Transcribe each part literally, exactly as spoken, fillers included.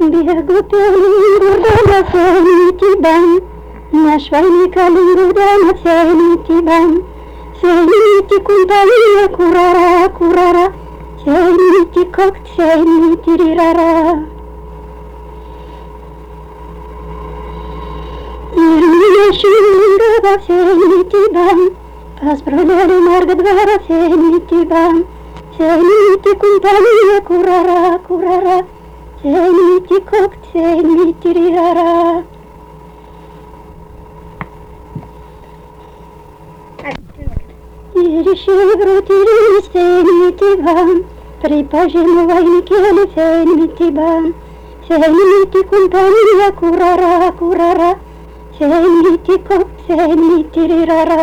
Běgu pe linguri de la Fenitiban, naș vainica linguri de la Fenitiban. Feniti compagnie curara, curara, Feniti coct, Feniti rirara. Irmine și lângă va Fenitiban, Pasprolele margă dvara Fenitiban. Feniti compagnie curara, curara, Feniti coct, Feniti rirara. Irișe vrutiris Fenitiban, Pripajemu vainikele Fenitiban. Feniti compagnia curara, curara, Feniti coct, Feniti rirara.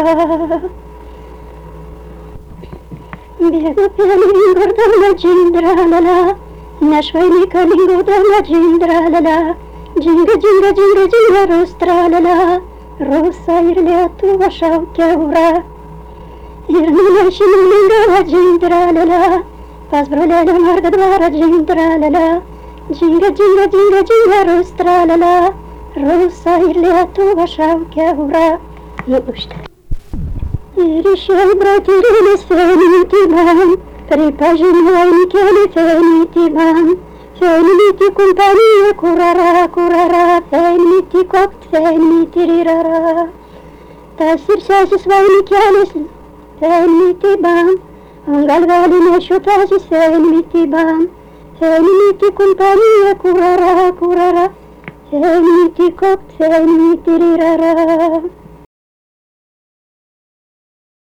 Běgu pe linguri de la Gindralala, naș vainica linguri de la Gindralala. Ginga, ginga, ginga, ginga, rostralala, Rosairle tu așa cheura. Irmine și lângă la Gindralala, Pasbrolele margă dvara Gindralala. Ginga, ginga, ginga, ginga, rostralala, Rosairle tu așa cheura. Nu știu. Irișe bratirile Fenitiban, Pripajemu vainikele Fenitiban. Feniti compagnie curara, curara, Feniti coct, Feniti rirara. Tasir sasis vainikele Fenitiban, Îngalgaline șutasis Fenitiban. Feniti compagnie curara, curara, Feniti coct, Feniti rirara.